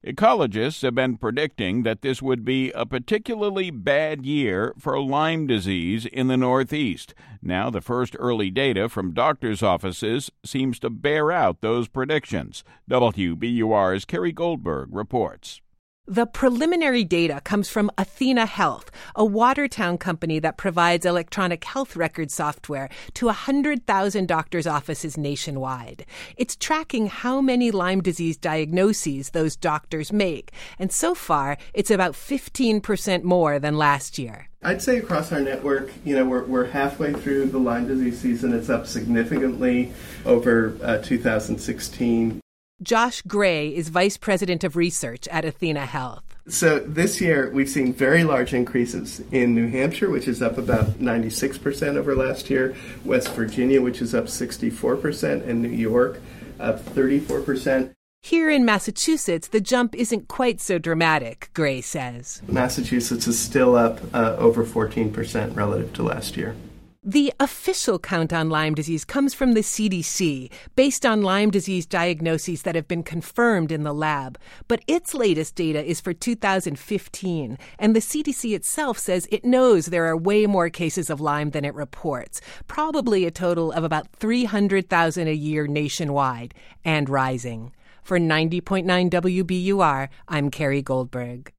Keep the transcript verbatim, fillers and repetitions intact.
Ecologists have been predicting that this would be a particularly bad year for Lyme disease in the Northeast. Now, the first early data from doctors' offices seems to bear out those predictions. W B U R's Kerry Goldberg reports. The preliminary data comes from Athena Health, a Watertown company that provides electronic health record software to one hundred thousand doctors' offices nationwide. It's tracking how many Lyme disease diagnoses those doctors make, and so far, it's about fifteen percent more than last year. I'd say across our network, you know, we're we're halfway through the Lyme disease season. It's up significantly over uh, two thousand sixteen. Josh Gray is Vice President of Research at Athena Health. So this year, we've seen very large increases in New Hampshire, which is up about ninety-six percent over last year, West Virginia, which is up sixty-four percent, and New York, up thirty-four percent. Here in Massachusetts, the jump isn't quite so dramatic, Gray says. Massachusetts is still up uh, over fourteen percent relative to last year. The official count on Lyme disease comes from the C D C, based on Lyme disease diagnoses that have been confirmed in the lab. But its latest data is for two thousand fifteen, and the C D C itself says it knows there are way more cases of Lyme than it reports, probably a total of about three hundred thousand a year nationwide, and rising. For ninety point nine W B U R, I'm Kerry Goldberg.